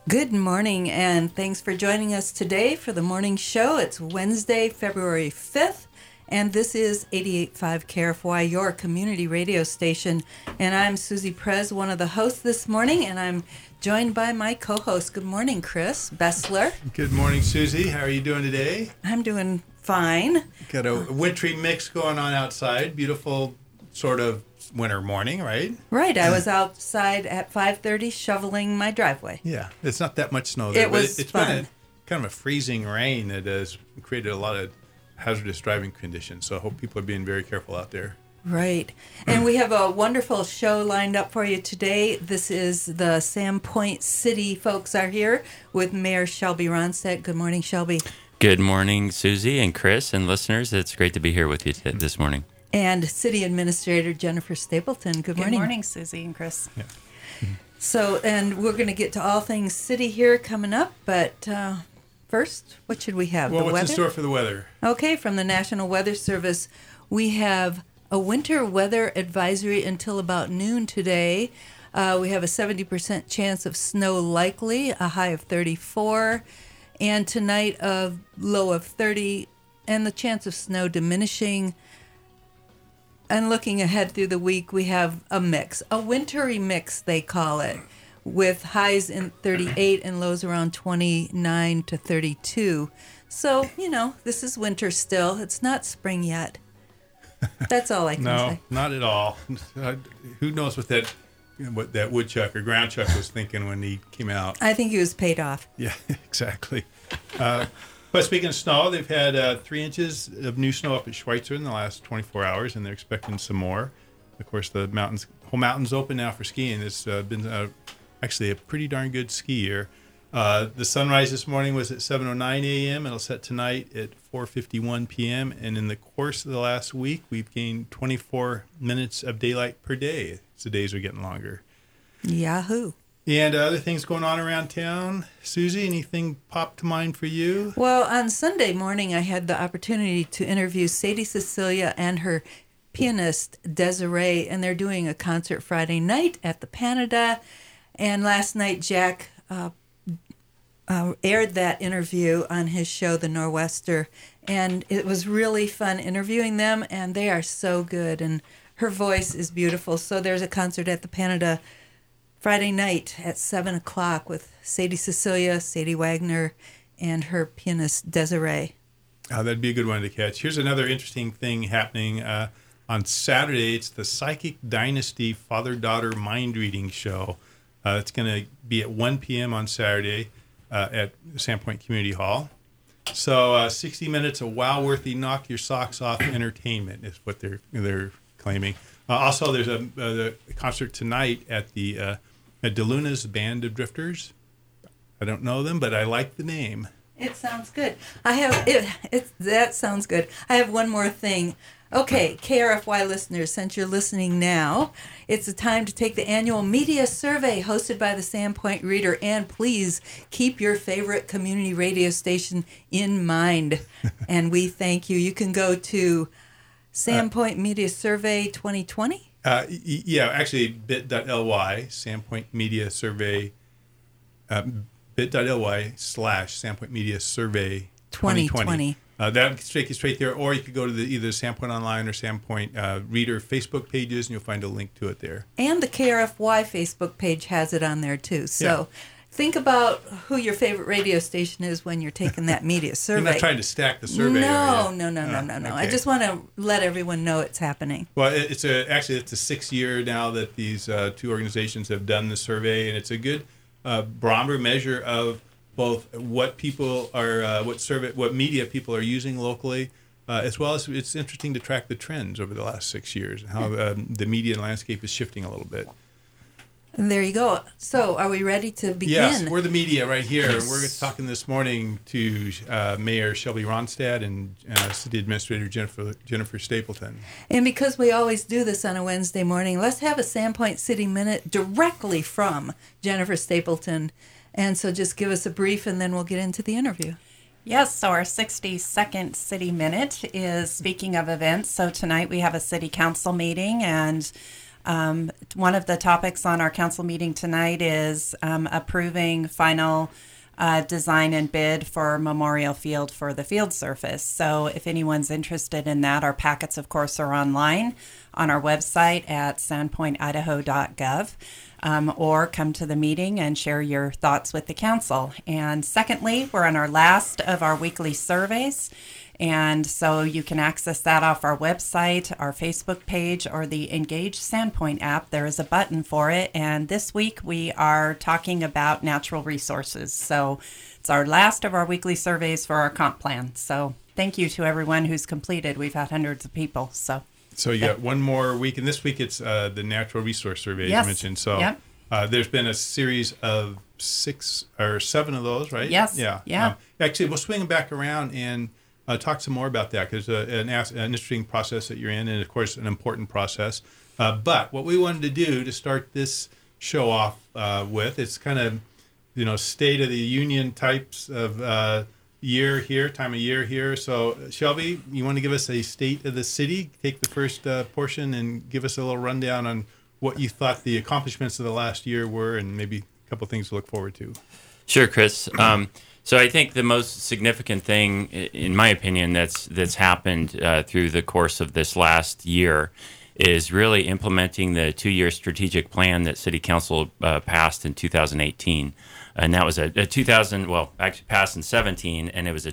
Good morning, and thanks for joining us today for the morning show. It's Wednesday, February 5th, and this is 88.5 KRFY, your community radio station. And I'm Susie Prez, one of the hosts this morning, and I'm joined by my co-host. Good morning, Chris Bessler. Good morning, Susie. How are you doing today? I'm doing fine. Got a wintry mix going on outside. Beautiful sort of winter morning, right? Right. I was outside at 5:30 shoveling my driveway. Yeah. It's not that much snow there. It was it's fun. been kind of a freezing rain that has created a lot of hazardous driving conditions. So I hope people are being very careful out there. Right. And we have a wonderful show lined up for you today. This is the Sandpoint City folks are here with Mayor Shelby Ronstadt. Good morning, Shelby. Good morning, Susie and Chris and listeners. It's great to be here with you this morning. And City Administrator Jennifer Stapleton. Good morning. Good morning, Susie and Chris. Yeah. So, and we're going to get to all things city here coming up, but first, what should we have? Well, the what's weather? in store for the weather? Okay, from the National Weather Service, we have a winter weather advisory until about noon today. We have a 70% chance of snow likely, a high of 34, and tonight a low of 30, and the chance of snow diminishing. And looking ahead through the week, we have a mix, a wintry mix, they call it, with highs in 38 and lows around 29 to 32. So, you know, this is winter still. It's not spring yet. That's all I can No, say. not at all. Who knows what that woodchuck or ground chuck was thinking when he came out? I think he was paid off. Yeah, exactly. But speaking of snow, they've had 3 inches of new snow up at Schweitzer in the last 24 hours, and they're expecting some more. Of course, the whole mountain's open now for skiing. It's been actually a pretty darn good ski year. The sunrise this morning was at 7:09 a.m. It'll set tonight at 4:51 p.m. And in the course of the last week, we've gained 24 minutes of daylight per day. So the days are getting longer. Yahoo. And other things going on around town. Susie, anything pop to mind for you? Well, on Sunday morning, I had the opportunity to interview Sadie Cecilia and her pianist Desiree, and they're doing a concert Friday night at the Panada. And last night, Jack aired that interview on his show, The Nor'Wester, and it was really fun interviewing them, and they are so good, and her voice is beautiful. So there's a concert at the Panada Friday night at 7 o'clock with Sadie Cecilia, Sadie Wagner, and her pianist Desiree. Oh, that'd be a good one to catch. Here's another interesting thing happening on Saturday. It's the Psychic Dynasty Father-Daughter Mind Reading Show. It's going to be at 1 p.m. on Saturday at Sandpoint Community Hall. So 60 minutes of wow-worthy, knock-your-socks-off entertainment is what they're claiming. Also, there's a concert tonight at the at DeLuna's Band of Drifters. I don't know them, but I like the name. It sounds good. That sounds good. I have one more thing. Okay, KRFY listeners, since you're listening now, it's the time to take the annual media survey hosted by the Sandpoint Reader, and please keep your favorite community radio station in mind. And we thank you. You can go to Sandpoint Media Survey 2020. Yeah, actually, bit.ly, Sandpoint Media Survey, bit.ly/Sandpoint Media Survey 2020. That'll take you straight there, or you could go to either Sandpoint Online or Sandpoint Reader Facebook pages, and you'll find a link to it there. And the KRFY Facebook page has it on there, too. So think about who your favorite radio station is when you're taking that media survey. You're not trying to stack the survey. No. Okay. I just want to let everyone know it's happening. Well, it's the 6th year now that these two organizations have done the survey, and it's a good barometer measure of both what people are, what media people are using locally, as well as it's interesting to track the trends over the last 6 years and how the media landscape is shifting a little bit. And there you go. So, are we ready to begin? Yes, we're the media right here. Yes. We're talking this morning to Mayor Shelby Ronstadt and City Administrator Jennifer Stapleton. And because we always do this on a Wednesday morning, let's have a Sandpoint City Minute directly from Jennifer Stapleton. And so just give us a brief, and then we'll get into the interview. Yes, so our 60-second City Minute is, speaking of events, so tonight we have a City Council meeting, and one of the topics on our council meeting tonight is approving final design and bid for Memorial Field for the field surface. So if anyone's interested in that, our packets, of course, are online on our website at sandpointidaho.gov, or come to the meeting and share your thoughts with the council. And secondly, we're on our last of our weekly surveys. And so you can access that off our website, our Facebook page, or the Engage Sandpoint app. There is a button for it. And this week we are talking about natural resources. So it's our last of our weekly surveys for our comp plan. So thank you to everyone who's completed. We've had hundreds of people. So you got one more week. And this week it's the natural resource survey Yes. you mentioned. So Yep. There's been a series of 6 or 7 of those, right? Yes. Yeah. Yeah. Actually, we'll swing back around and talk some more about that, because an interesting process that you're in, and of course an important process. But what we wanted to do to start this show off with, it's kind of, state of the union types of year here, time of year here. So Shelby, you want to give us a state of the city? Take the first portion and give us a little rundown on what you thought the accomplishments of the last year were, and maybe a couple things to look forward to. Sure, Chris. So I think the most significant thing, in my opinion, that's happened through the course of this last year is really implementing the 2-year strategic plan that City Council passed in 2018. And that was actually passed in 17, and it was a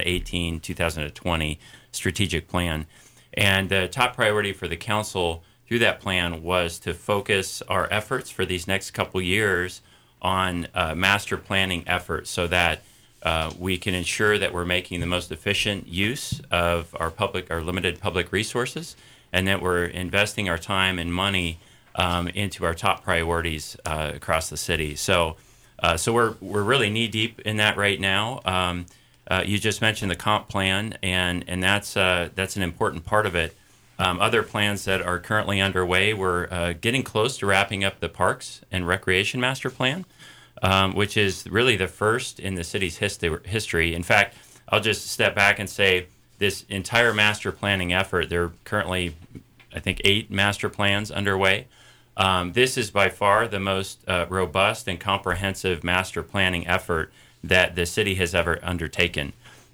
2018-2020 strategic plan. And the top priority for the council through that plan was to focus our efforts for these next couple years on master planning efforts, so that we can ensure that we're making the most efficient use of our limited public resources, and that we're investing our time and money into our top priorities across the city. So we're really knee deep in that right now. You just mentioned the comp plan, and that's an important part of it. Other plans that are currently underway, we're getting close to wrapping up the Parks and Recreation Master Plan, which is really the first in the city's history. In fact, I'll just step back and say this entire master planning effort, there are currently, I think, 8 master plans underway. This is by far the most robust and comprehensive master planning effort that the city has ever undertaken,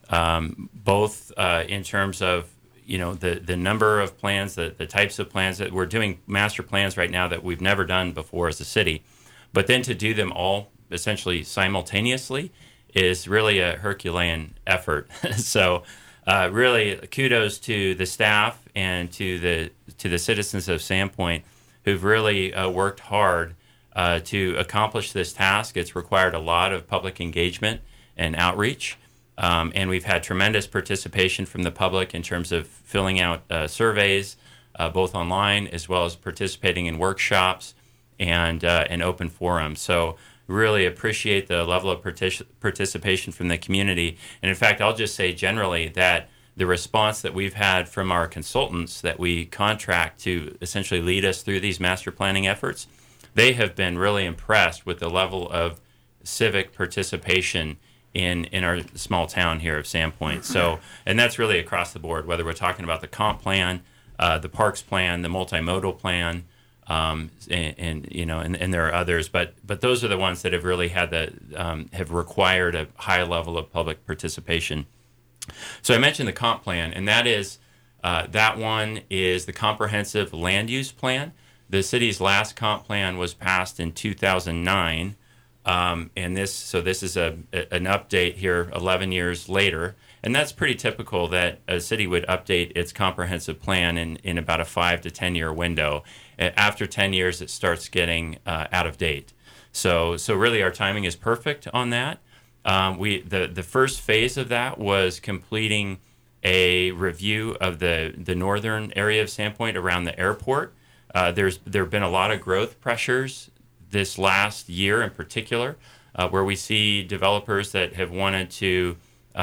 both in terms of the number of plans, the types of plans that we're doing master plans right now that we've never done before as a city. But then to do them all essentially simultaneously is really a Herculean effort. So really kudos to the staff and to the citizens of Sandpoint who've really worked hard to accomplish this task. It's required a lot of public engagement and outreach. And we've had tremendous participation from the public in terms of filling out surveys, both online as well as participating in workshops and open forums. So really appreciate the level of participation from the community. And in fact, I'll just say generally that the response that we've had from our consultants that we contract to essentially lead us through these master planning efforts, they have been really impressed with the level of civic participation in our small town here of Sandpoint. So, and that's really across the board, whether we're talking about the comp plan, the parks plan, the multimodal plan, and there are others, but those are the ones that have really had have required a high level of public participation. So I mentioned the comp plan, and that one is the comprehensive land use plan. The city's last comp plan was passed in 2009. And this is an update here 11 years later. And that's pretty typical that a city would update its comprehensive plan in about a 5 to 10 year window. After 10 years, it starts getting out of date. So really our timing is perfect on that. The first phase of that was completing a review of the northern area of Sandpoint around the airport. There have been a lot of growth pressures this last year in particular, where we see developers that have wanted to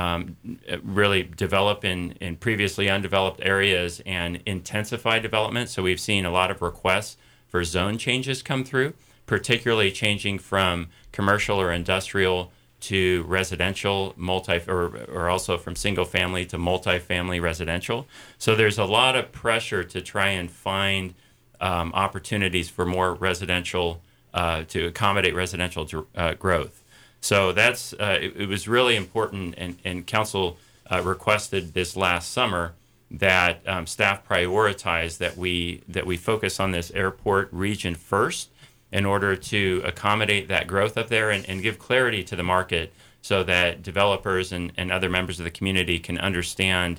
really develop in previously undeveloped areas and intensify development. So we've seen a lot of requests for zone changes come through, particularly changing from commercial or industrial to residential, or also from single family to multifamily residential. So there's a lot of pressure to try and find opportunities for more residential to accommodate residential growth. So that's it was really important, and council requested this last summer that staff prioritize that we focus on this airport region first in order to accommodate that growth up there and give clarity to the market so that developers and other members of the community can understand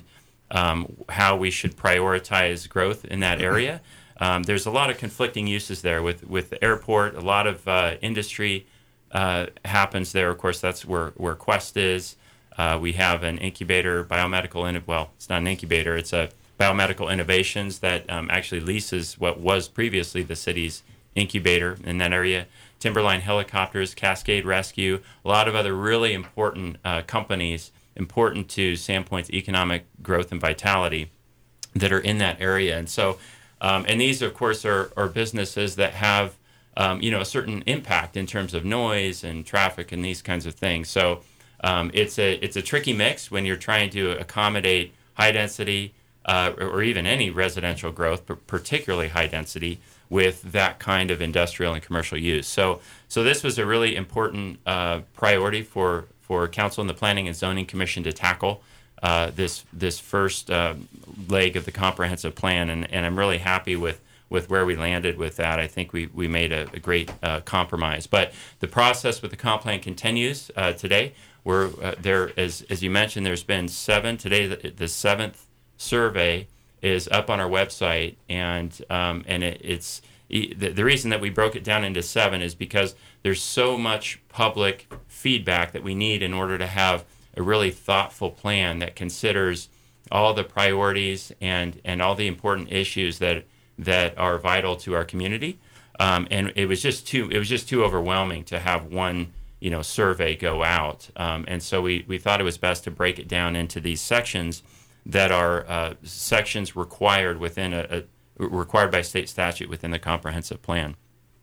how we should prioritize growth in that area. There's a lot of conflicting uses there with the airport. A lot of industry happens there. Of course, that's where Quest is. We have an incubator, it's not an incubator. It's a Biomedical Innovations that actually leases what was previously the city's incubator in that area. Timberline Helicopters, Cascade Rescue, a lot of other really important companies, important to Sandpoint's economic growth and vitality that are in that area. And so, and these, of course, are businesses that have, a certain impact in terms of noise and traffic and these kinds of things. So it's a tricky mix when you're trying to accommodate high density or even any residential growth, but particularly high density with that kind of industrial and commercial use. So this was a really important priority for Council and the Planning and Zoning Commission to tackle this first leg of the comprehensive plan, and I'm really happy with where we landed with that. I think we made a great compromise. But the process with the comp plan continues today. We're there, as you mentioned, there's been 7. Today, the 7th survey is up on our website, and it's the reason that we broke it down into 7 is because there's so much public feedback that we need in order to have a really thoughtful plan that considers all the priorities and all the important issues that are vital to our community. And it was just too overwhelming to have one survey go out. And so we thought it was best to break it down into these sections that are sections required within required by state statute within the comprehensive plan.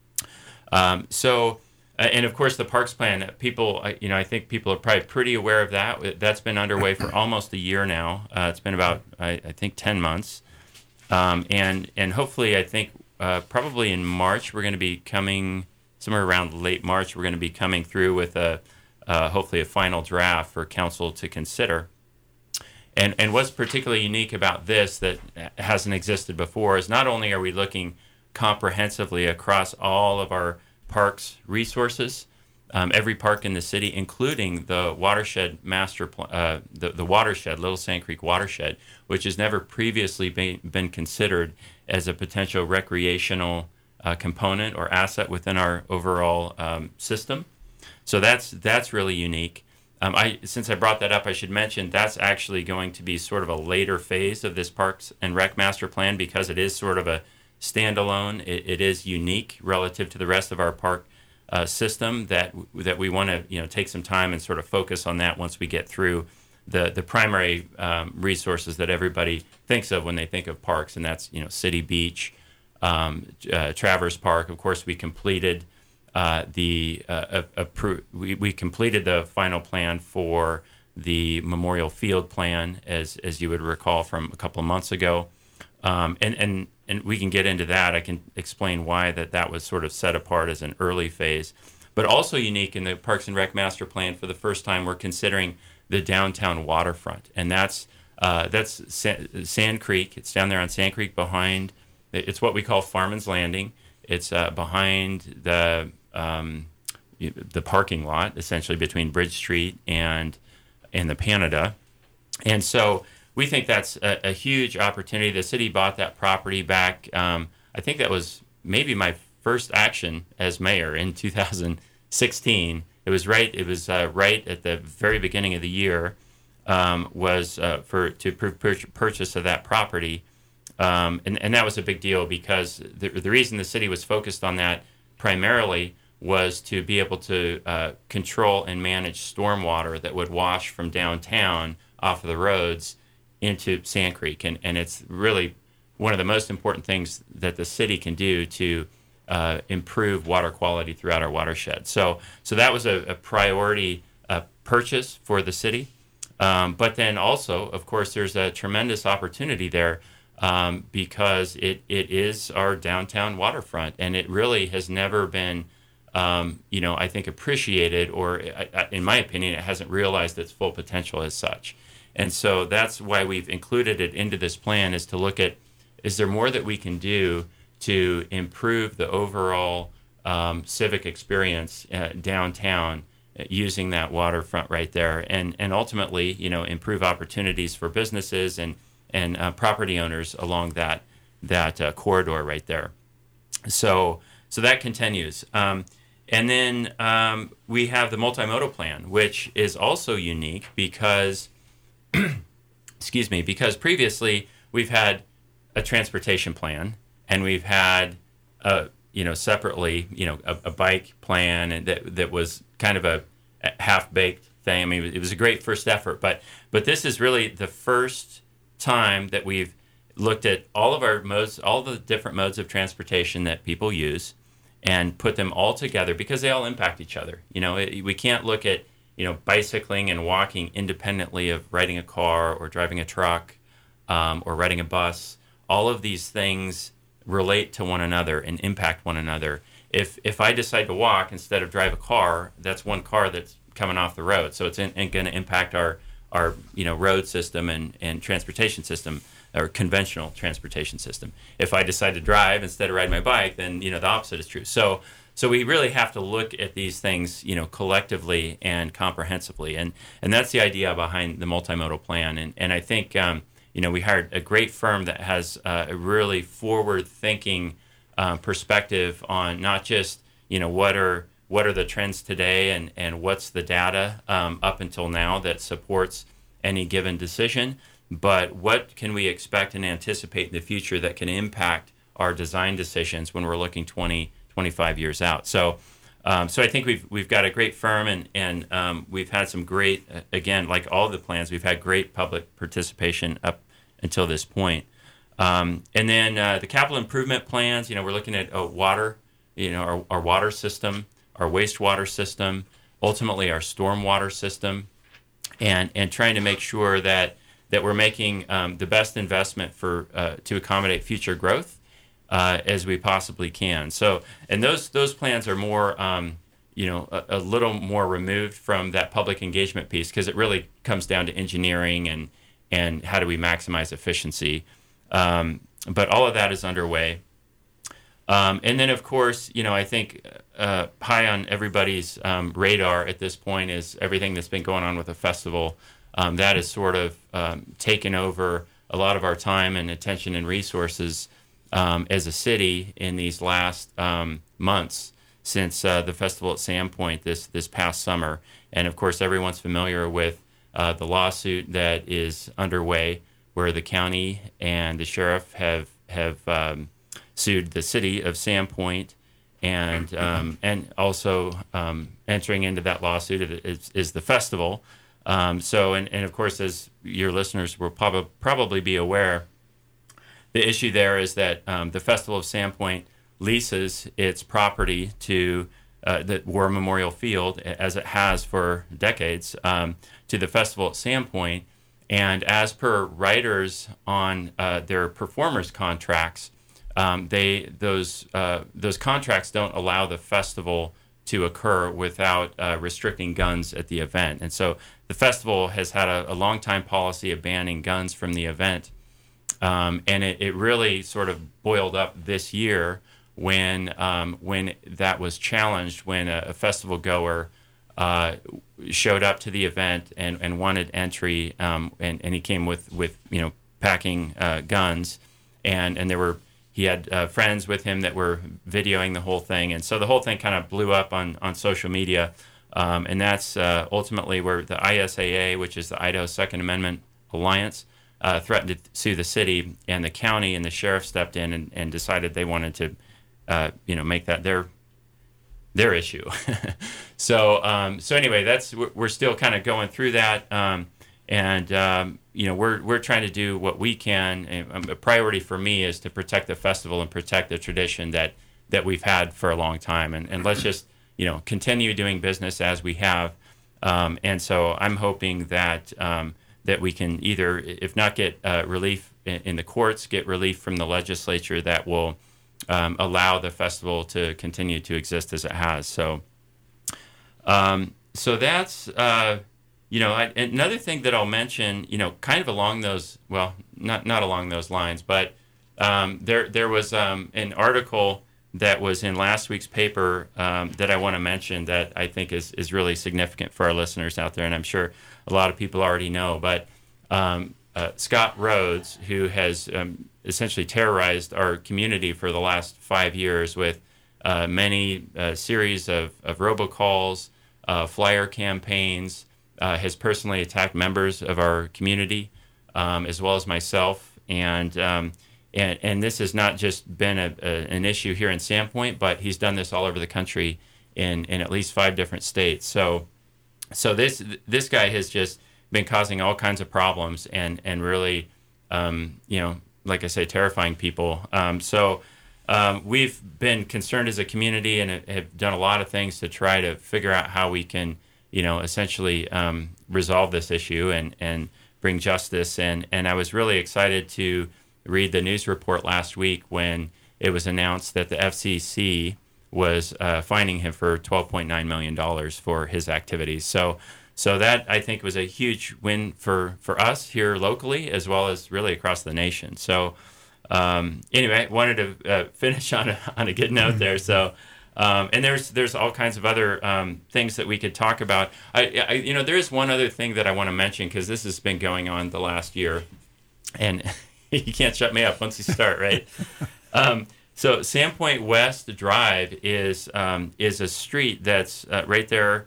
And of course the parks plan, people, I think people are probably pretty aware of that. That's been underway for almost a year now. It's been about, I think, 10 months. And hopefully, I think probably in March, we're going to be coming, somewhere around late March, we're going to be coming through with hopefully a final draft for council to consider. And what's particularly unique about this that hasn't existed before is not only are we looking comprehensively across all of our parks resources, every park in the city, including the watershed master plan, the watershed, Little Sand Creek watershed, which has never previously been considered as a potential recreational component or asset within our overall system. So that's really unique. Since I brought that up, I should mention that's actually going to be sort of a later phase of this Parks and Rec Master Plan because it is sort of a standalone. It is unique relative to the rest of our park system that we want to take some time and sort of focus on that once we get through the primary resources that everybody thinks of when they think of parks, and that's City Beach, Traverse Park. Of course, we completed we completed the final plan for the Memorial Field plan, as you would recall from a couple of months ago, and we can get into that. I can explain why that was sort of set apart as an early phase, but also unique in the Parks and Rec Master Plan. For the first time, we're considering the downtown waterfront, and that's Sand Creek. It's down there on Sand Creek behind. It's what we call Farman's Landing. It's behind the parking lot, essentially between Bridge Street and the Panada. And so we think that's a huge opportunity. The city bought that property back. I think that was maybe my first action as mayor in 2016. It was right at the very beginning of the year purchase of that property. And that was a big deal because the reason the city was focused on that primarily was to be able to control and manage stormwater that would wash from downtown off of the roads into Sand Creek. And it's really one of the most important things that the city can do to improve water quality throughout our watershed. So that was a priority purchase for the city. But then also, of course, there's a tremendous opportunity there because it is our downtown waterfront, and it really has never been, I think, appreciated, or in my opinion, it hasn't realized its full potential as such. And so that's why we've included it into this plan, is to look at, is there more that we can do to improve the overall civic experience downtown using that waterfront right there, and ultimately, improve opportunities for businesses and property owners along that corridor right there. So that continues. And then we have the multimodal plan, which is also unique because, because previously we've had a transportation plan, and we've had, separately, a bike plan, and that was kind of a half-baked thing. I mean, it was a great first effort, but this is really the first time that we've looked at all of our modes, all the different modes of transportation that people use, and put them all together because they all impact each other. We can't look at bicycling and walking independently of riding a car or driving a truck or riding a bus. All of these things relate to one another and impact one another. If I decide to walk instead of drive a car, that's one car that's coming off the road. So it's going to impact our road system and transportation system, or conventional transportation system. If I decide to drive instead of ride my bike, then the opposite is true. So we really have to look at these things collectively and comprehensively, and that's the idea behind the multimodal plan. And I think we hired a great firm that has a really forward-thinking perspective on not just what are the trends today and what's the data up until now that supports any given decision, but what can we expect and anticipate in the future that can impact our design decisions when we're looking 20, 25 years out. So I think we've got a great firm, and we've had some great, again, like all the plans, we've had great public participation up until this point. And then the capital improvement plans, we're looking at water, our water system, our wastewater system, ultimately our stormwater system, and trying to make sure that we're making the best investment to accommodate future growth as we possibly can. So, and those plans are more, a little more removed from that public engagement piece, because it really comes down to engineering and how do we maximize efficiency. But all of that is underway. And then, of course, I think high on everybody's radar at this point is everything that's been going on with the festival. That has sort of taken over a lot of our time and attention and resources as a city in these last months since the festival at Sandpoint this past summer. And, of course, everyone's familiar with the lawsuit that is underway, where the county and the sheriff have sued the city of Sandpoint, and also entering into that lawsuit is the festival. So of course, as your listeners will probably be aware, the issue there is that the Festival of Sandpoint leases its property to the War Memorial Field, as it has for decades, to the Festival at Sandpoint. And as per writers on their performers' contracts, those contracts don't allow the festival to occur without restricting guns at the event. And so the festival has had a long time policy of banning guns from the event. And it really sort of boiled up this year when that was challenged, when a festival goer showed up to the event and wanted entry, and he came with packing guns, and he had friends with him that were videoing the whole thing, and so the whole thing kind of blew up on social media, and that's ultimately where the ISAA, which is the Idaho Second Amendment Alliance, threatened to sue the city, and the county and the sheriff stepped in and decided they wanted to make that their issue. So anyway, we're still kind of going through that, and we're trying to do what we can. A priority for me is to protect the festival and protect the tradition that we've had for a long time, and let's just continue doing business as we have. And so I'm hoping that we can either, if not get relief in the courts, get relief from the legislature that will allow the festival to continue to exist as it has. So that's another thing that I'll mention, kind of along those, well, not along those lines, but there was an article that was in last week's paper that I want to mention that I think is really significant for our listeners out there, and I'm sure a lot of people already know. But Scott Rhodes, who has essentially terrorized our community for the last 5 years with many series of robocalls, flyer campaigns, has personally attacked members of our community as well as myself, and this has not just been an issue here in Sandpoint, but he's done this all over the country in at least 5 different states. So this guy has just been causing all kinds of problems and really, like I say, terrifying people. We've been concerned as a community and have done a lot of things to try to figure out how we can, essentially resolve this issue and bring justice. And I was really excited to read the news report last week when it was announced that the FCC was fining him for $12.9 million for his activities. So that, I think, was a huge win for us here locally as well as really across the nation. So anyway, wanted to finish on a good note there. So and there's all kinds of other things that we could talk about. There is one other thing that I want to mention because this has been going on the last year, and you can't shut me up once you start, right? So Sandpoint West Drive is a street that's right there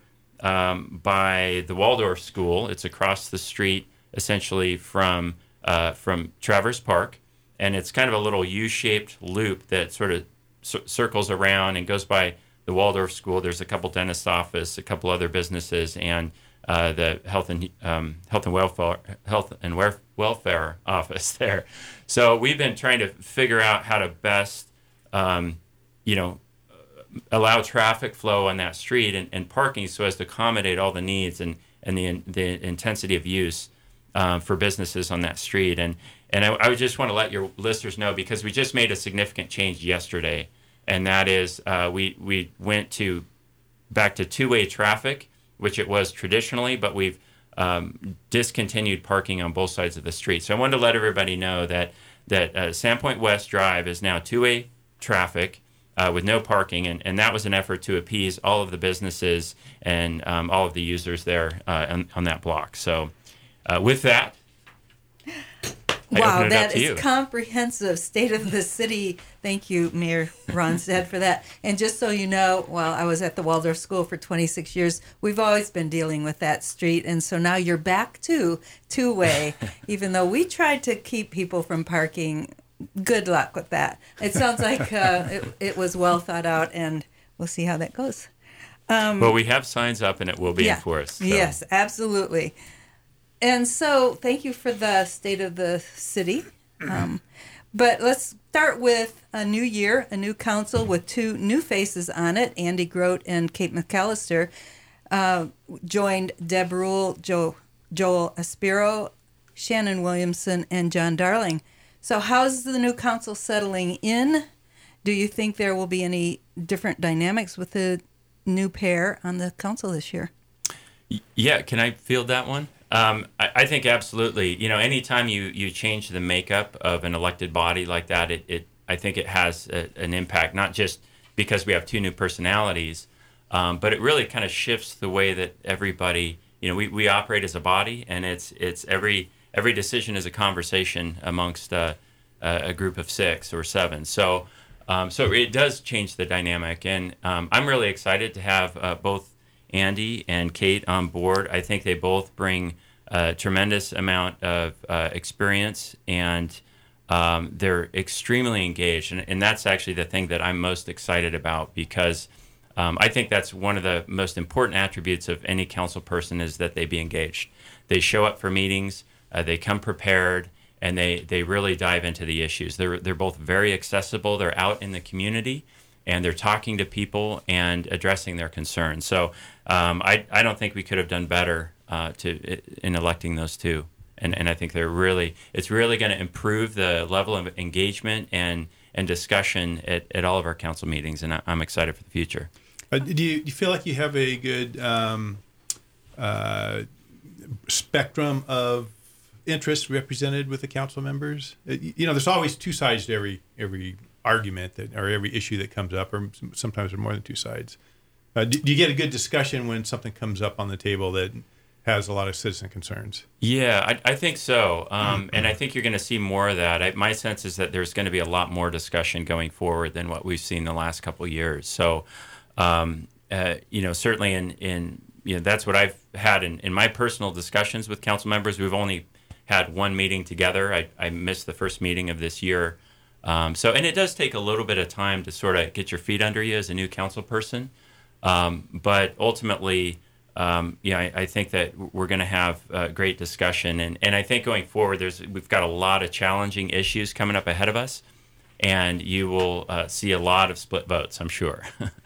by the Waldorf School. It's across the street, essentially from Traverse Park, and it's kind of a little U-shaped loop that sort of circles around and goes by the Waldorf School. There's a couple dentist office, a couple other businesses, and the health and welfare office there. So we've been trying to figure out how to best, allow traffic flow on that street and parking so as to accommodate all the needs and the intensity of use for businesses on that street. And I would just want to let your listeners know, because we just made a significant change yesterday, and that is we went back to two-way traffic, which it was traditionally, but we've discontinued parking on both sides of the street. So I wanted to let everybody know that Sandpoint West Drive is now two-way traffic with no parking, and that was an effort to appease all of the businesses and all of the users there on that block. So with that, wow, that is comprehensive. State of the city. Thank you, Mayor Ronstadt, for that. And just so you know, I was at the Waldorf School for 26 years. We've always been dealing with that street, and so now you're back to two-way, even though we tried to keep people from parking. Good luck with that. It sounds like it was well thought out, and we'll see how that goes. Well, we have signs up, and it will be enforced. So. Yes, absolutely. And so thank you for the state of the city. But let's start with a new year, a new council with 2 new faces on it. Andy Grote and Kate McAllister joined Deb Rule, Joel Aspiro, Shannon Williamson, and John Darling. So how's the new council settling in? Do you think there will be any different dynamics with the new pair on the council this year? Yeah, can I field that one? I think absolutely. Anytime you change the makeup of an elected body like that, I think it has an impact, not just because we have 2 new personalities, but it really kind of shifts the way that everybody, we operate as a body, and it's every decision is a conversation amongst a group of 6 or 7. So it does change the dynamic, and I'm really excited to have both Andy and Kate on board. I think they both bring a tremendous amount of experience, and they're extremely engaged. And that's actually the thing that I'm most excited about, because I think that's one of the most important attributes of any council person, is that they be engaged. They show up for meetings, they come prepared, and they really dive into the issues. They're both very accessible. They're out in the community, and they're talking to people and addressing their concerns. So I don't think we could have done better in electing those 2. And I think it's really going to improve the level of engagement and discussion at all of our council meetings, and I'm excited for the future. Do you feel like you have a good spectrum of interests represented with the council members? There's always two sides to every argument or every issue that comes up, or sometimes there are more than two sides. Do you get a good discussion when something comes up on the table that has a lot of citizen concerns? Yeah, I think so. And I think you're going to see more of that. My sense is that there's going to be a lot more discussion going forward than what we've seen the last couple of years. So, certainly in that's what I've had in my personal discussions with council members. We've only had one meeting together. I missed the first meeting of this year. And it does take a little bit of time to sort of get your feet under you as a new council person. But ultimately, I think that we're going to have great discussion. And I think going forward, we've got a lot of challenging issues coming up ahead of us. And you will see a lot of split votes, I'm sure.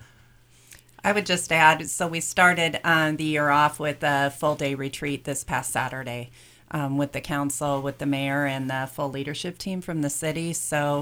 I would just add, so we started the year off with a full-day retreat this past Saturday with the council, with the mayor, and the full leadership team from the city. So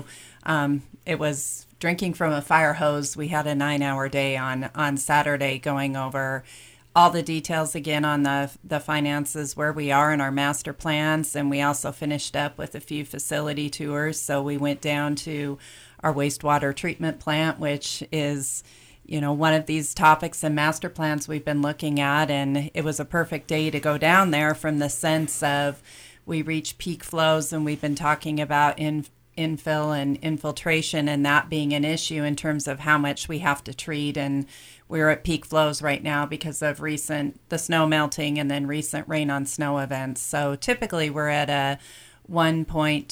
it was drinking from a fire hose. We had a 9-hour day on Saturday going over all the details again on the finances, where we are in our master plans. And we also finished up with a few facility tours. So we went down to our wastewater treatment plant, which is one of these topics and master plans we've been looking at, and it was a perfect day to go down there from the sense of we reach peak flows, and we've been talking about infill and infiltration, and that being an issue in terms of how much we have to treat. And we're at peak flows right now because of the snow melting and then recent rain on snow events. So typically we're at a 1.2,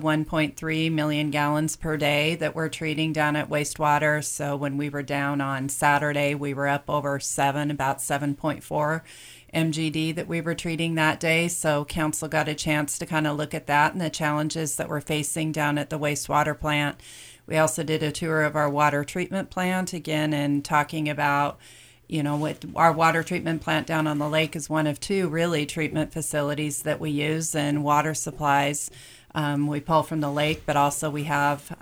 1.3 million gallons per day that we're treating down at wastewater. So when we were down on Saturday, we were up over about 7.4 MGD that we were treating that day. So council got a chance to kind of look at that and the challenges that we're facing down at the wastewater plant. We also did a tour of our water treatment plant again, and talking about what our water treatment plant down on the lake is one of two really treatment facilities that we use, and water supplies we pull from the lake, but also we have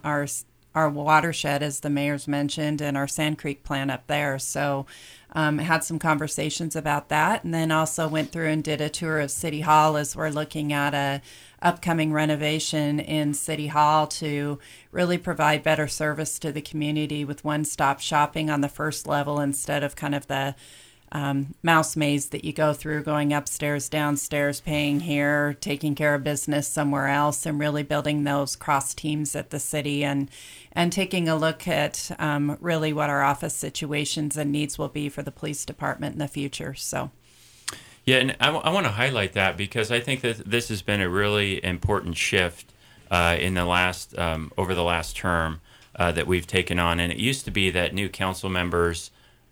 our watershed, as the mayor's mentioned, and our Sand Creek plant up there. So had some conversations about that, and then also went through and did a tour of City Hall as we're looking at a upcoming renovation in City Hall to really provide better service to the community with one-stop shopping on the first level instead of kind of the mouse maze that you go through, going upstairs, downstairs, paying here, taking care of business somewhere else, and really building those cross teams at the city and taking a look at really what our office situations and needs will be for the police department in the future. So. Yeah, and I want to highlight that because I think that this has been a really important shift in the last over the last term that we've taken on. And it used to be that new council members,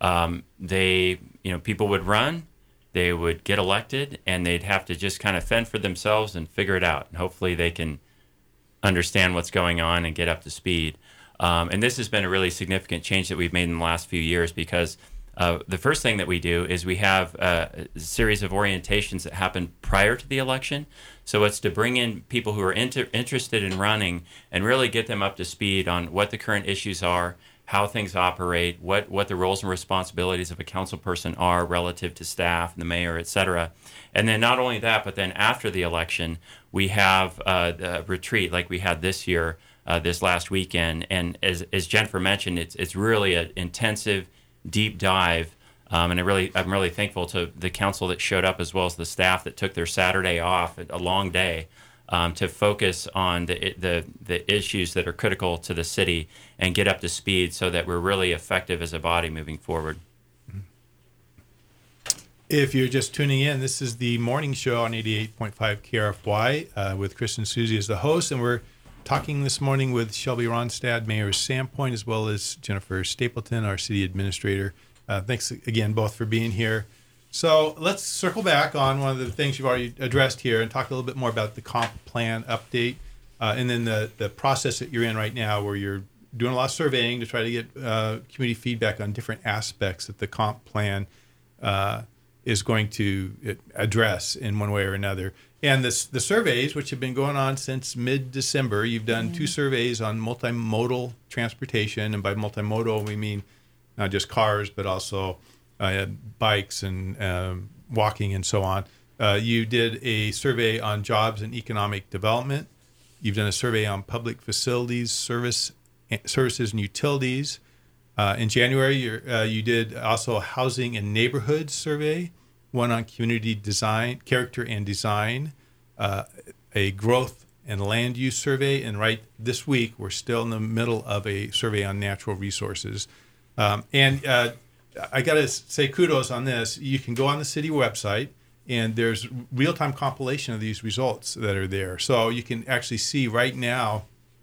people would run, they would get elected, and they'd have to just kind of fend for themselves and figure it out. And hopefully they can understand what's going on and get up to speed. And this has been a really significant change that we've made in the last few years because the first thing that we do is we have a series of orientations that happen prior to the election. So it's to bring in people who are interested in running and really get them up to speed on what the current issues are, how things operate, what the roles and responsibilities of a council person are relative to staff and the mayor, et cetera. And then not only that, but then after the election, we have the retreat like we had this year, this last weekend. And as Jennifer mentioned, it's really an intensive, deep dive, and I'm really thankful to the council that showed up as well as the staff that took their Saturday off, a long day, to focus on the issues that are critical to the city and get up to speed so that we're really effective as a body moving forward. If you're just tuning in, this is the morning show on 88.5 KRFY with Chris and Susie as the host, and we're talking this morning with Shelby Ronstadt, Mayor of Sandpoint, as well as Jennifer Stapleton, our city administrator. Thanks again both for being here. So let's circle back on one of the things you've already addressed here and talk a little bit more about the comp plan update and then the process that you're in right now where you're doing a lot of surveying to try to get community feedback on different aspects that the comp plan is going to address in one way or another. And the surveys, which have been going on since mid-December, you've done 2 surveys on multimodal transportation. And by multimodal, we mean not just cars, but also bikes and walking and so on. You did a survey on jobs and economic development. You've done a survey on public facilities, services and utilities. In January, you did also a housing and neighborhoods survey, one on community design, character and design, a growth and land use survey, and right this week, we're still in the middle of a survey on natural resources. And I got to say kudos on this. You can go on the city website, and there's real-time compilation of these results that are there. So you can actually see right now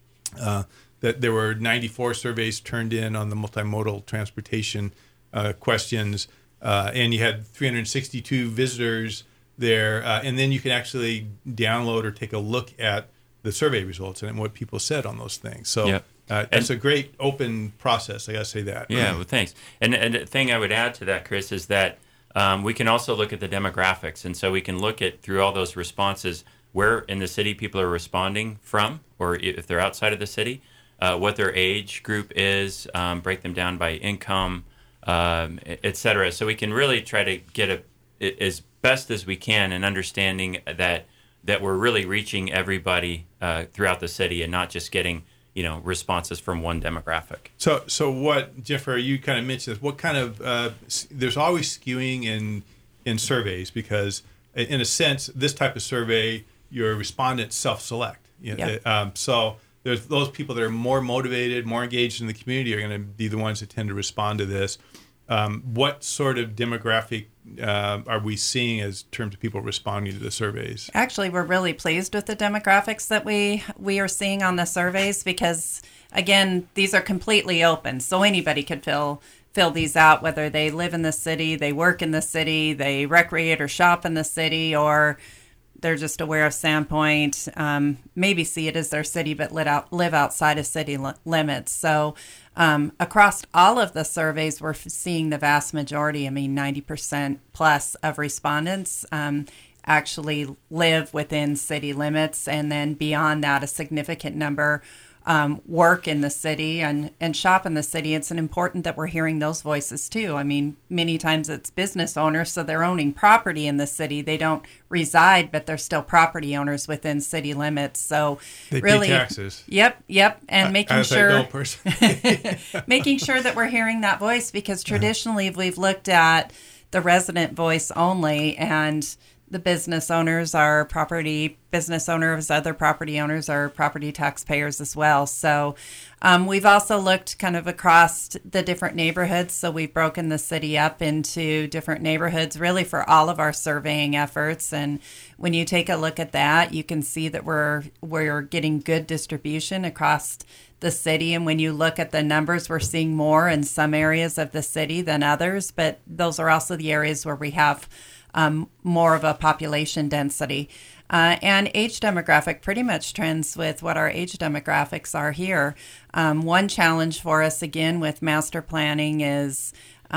that there were 94 surveys turned in on the multimodal transportation questions, and you had 362 visitors there. And then you can actually download or take a look at the survey results and what people said on those things. So it's a great open process. I got to say that. Yeah, well, thanks. And the thing I would add to that, Chris, is that we can also look at the demographics. And so we can look at, through all those responses, where in the city people are responding from, or if they're outside of the city, what their age group is, break them down by income, et cetera. So we can really try to get as best as we can an understanding that we're really reaching everybody throughout the city and not just getting responses from one demographic. So what, Jennifer, you kind of mentioned this, what kind of, there's always skewing in surveys because in a sense, this type of survey, your respondents self-select. So there's those people that are more motivated, more engaged in the community are going to be the ones that tend to respond to this. What sort of demographic are we seeing as terms of people responding to the surveys? Actually, we're really pleased with the demographics that we are seeing on the surveys because, again, these are completely open. So anybody could fill these out, whether they live in the city, they work in the city, they recreate or shop in the city, or they're just aware of Sandpoint, maybe see it as their city, but live outside of city limits. So across all of the surveys, we're seeing the vast majority, 90% plus of respondents actually live within city limits. And then beyond that, a significant number work in the city and shop in the city. It's important that we're hearing those voices too. Many times it's business owners, so they're owning property in the city. They don't reside, but they're still property owners within city limits. So they really, pay taxes. Yep, and making sure making sure that we're hearing that voice because traditionally we've looked at the resident voice only and the business owners are business owners, other property owners are property taxpayers as well. So we've also looked kind of across the different neighborhoods. So we've broken the city up into different neighborhoods really for all of our surveying efforts. And when you take a look at that, you can see that we're getting good distribution across the city. And when you look at the numbers, we're seeing more in some areas of the city than others. But those are also the areas where we have more of a population density. And age demographic pretty much trends with what our age demographics are here. One challenge for us, again, with master planning is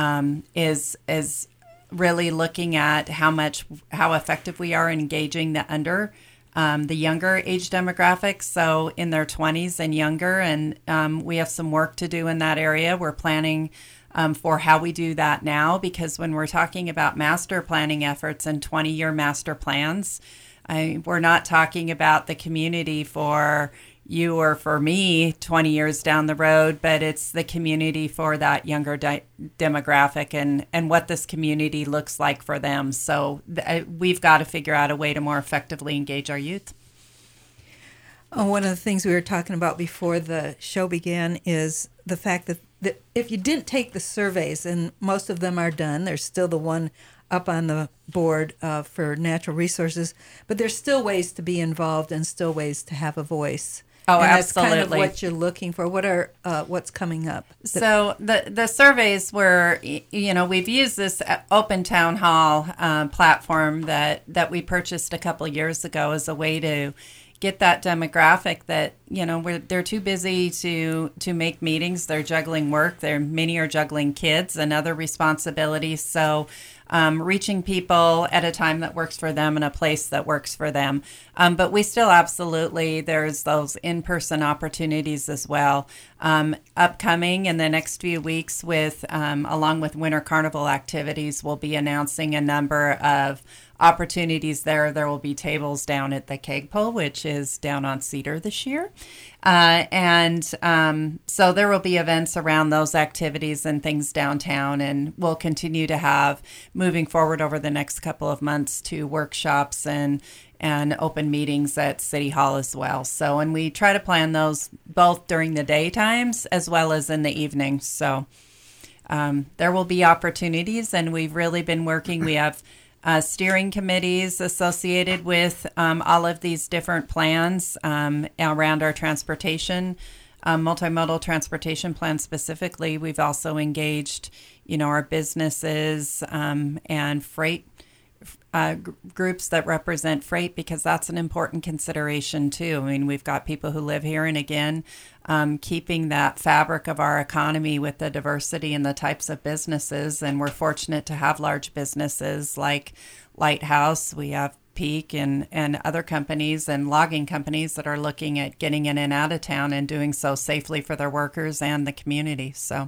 really looking at how effective we are in engaging the younger age demographics, so in their 20s and younger. And we have some work to do in that area. We're planning for how we do that now, because when we're talking about master planning efforts and 20-year master plans, we're not talking about the community for you or for me 20 years down the road, but it's the community for that younger demographic and what this community looks like for them. So we've got to figure out a way to more effectively engage our youth. One of the things we were talking about before the show began is the fact that if you didn't take the surveys, and most of them are done, there's still the one up on the board for natural resources, but there's still ways to be involved and still ways to have a voice. Oh, and absolutely. That's kind of what you're looking for. What's coming up? So the surveys were, we've used this open town hall platform that we purchased a couple of years ago as a way to get that demographic that, they're too busy to make meetings. They're juggling work. Many are juggling kids and other responsibilities. So reaching people at a time that works for them and a place that works for them. But we still absolutely, there's those in-person opportunities as well. Upcoming in the next few weeks with, along with Winter Carnival activities, we'll be announcing a number of opportunities there. There will be tables down at the Keg Pole, which is down on Cedar this year. So there will be events around those activities and things downtown, and we'll continue to have, moving forward over the next couple of months, to workshops and open meetings at City Hall as well. So, and we try to plan those both during the daytimes as well as in the evenings. So there will be opportunities, and we've really been working. We have steering committees associated with all of these different plans around our transportation, multimodal transportation plan specifically. We've also engaged, our businesses and freight groups that represent freight, because that's an important consideration too. I mean, we've got people who live here, and again, keeping that fabric of our economy with the diversity and the types of businesses. And we're fortunate to have large businesses like Lighthouse. We have Peak and other companies and logging companies that are looking at getting in and out of town and doing so safely for their workers and the community. So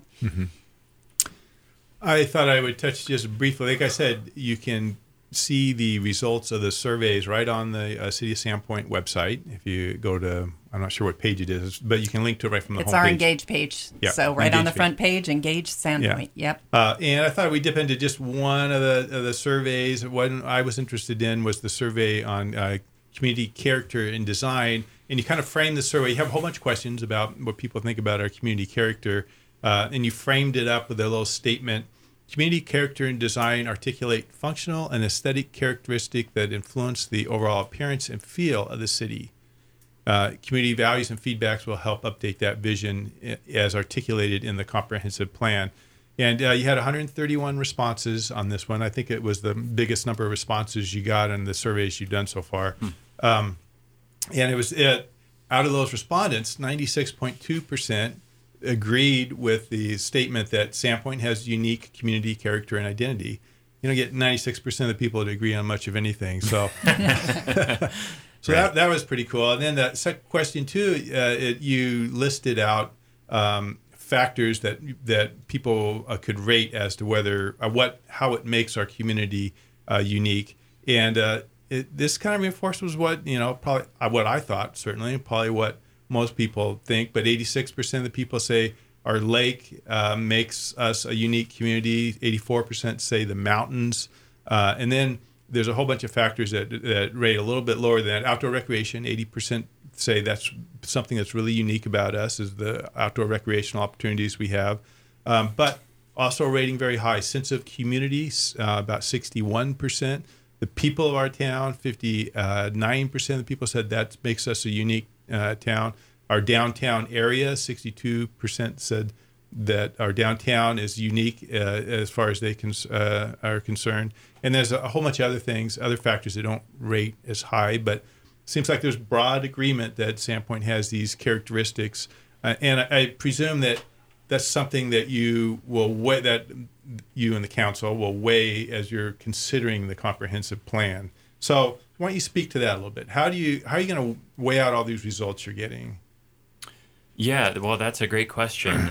I thought I would touch just briefly. Like I said, you can see the results of the surveys right on the City of Sandpoint website. If you go to, I'm not sure what page it is, but you can link to it right from the homepage. It's our Engage page. Yep. So right on the front page, Engage Sandpoint. Yeah. Yep. And I thought we'd dip into just one of the surveys. One I was interested in was the survey on community character and design. And you kind of frame the survey. You have a whole bunch of questions about what people think about our community character. And you framed it up with a little statement. Community character and design articulate functional and aesthetic characteristics that influence the overall appearance and feel of the city. Community values and feedbacks will help update that vision as articulated in the comprehensive plan. And you had 131 responses on this one. I think it was the biggest number of responses you got in the surveys you've done so far. And it was out of those respondents, 96.2% agreed with the statement that Sandpoint has unique community character and identity. You don't get 96% of the people to agree on much of anything. So, that was pretty cool. And then the second question too, you listed out factors that people could rate as to whether how it makes our community unique. And this kind of reinforces what probably what I thought, certainly probably what most people think, but 86% of the people say our lake makes us a unique community. 84% say the mountains. And then there's a whole bunch of factors that rate a little bit lower than that. Outdoor recreation, 80% say that's something that's really unique about us is the outdoor recreational opportunities we have. But also rating very high. Sense of community, about 61%. The people of our town, 59% of the people said that makes us a unique town. Our downtown area, 62% said that our downtown is unique as far as they are concerned. And there's a whole bunch of other things, other factors that don't rate as high, but it seems like there's broad agreement that Sandpoint has these characteristics. And I presume that that's something that you will weigh, that you and the council will weigh as you're considering the comprehensive plan. So why don't you speak to that a little bit? How are you going to weigh out all these results you're getting? Yeah, well, that's a great question.